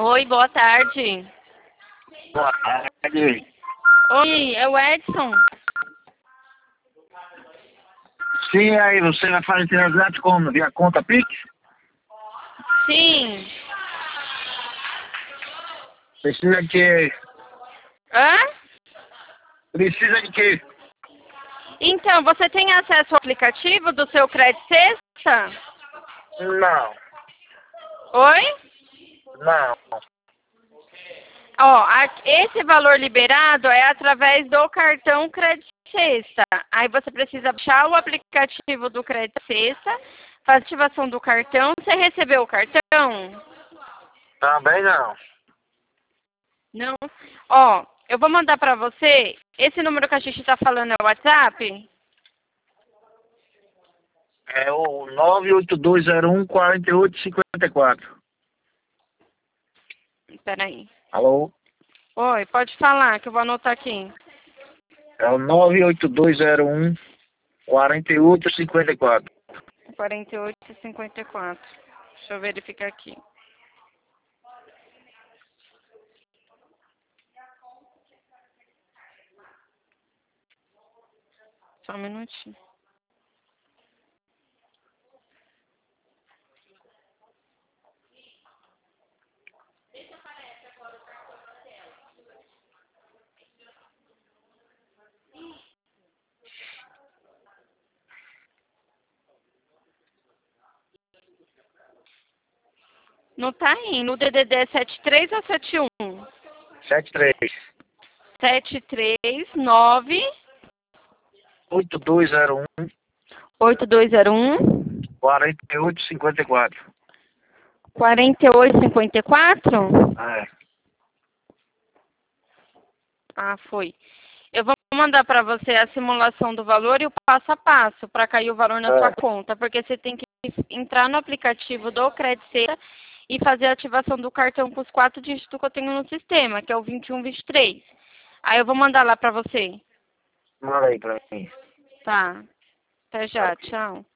Oi, boa tarde. Boa tarde. Oi, é o Edson. Sim, aí você vai fazer transato como? Via conta Pix? Sim. Precisa de quê? Hã? Precisa de quê? Então, você tem acesso ao aplicativo do seu Crédito Sexta? Não, Oi? não. Ó, esse valor liberado é através do cartão Crédito Sexta. Aí você precisa baixar o aplicativo do Crédito Sexta, fazer a ativação do cartão. Você recebeu o cartão? Também não. Não? Ó, eu vou mandar pra você. Esse número que a gente tá falando é o WhatsApp? É o 98201-4854. Espera aí. Alô? Oi, pode falar que eu vou anotar aqui. É o 98201-4854. 48,54. Deixa eu verificar aqui. Só um minutinho. Não tá aí. No DDD é 73 ou 71? 73. 739 8201 8201 4854. 48,54? É. Ah, foi. Eu vou mandar para você a simulação do valor e o passo a passo para cair o valor na sua É. conta, porque você tem que entrar no aplicativo do Crédito Sexta e fazer a ativação do cartão com os 4 dígitos que eu tenho no sistema, que é o 2123. Aí eu vou mandar lá para você. Manda aí pra mim. Tá. Até já. Ok. Tchau.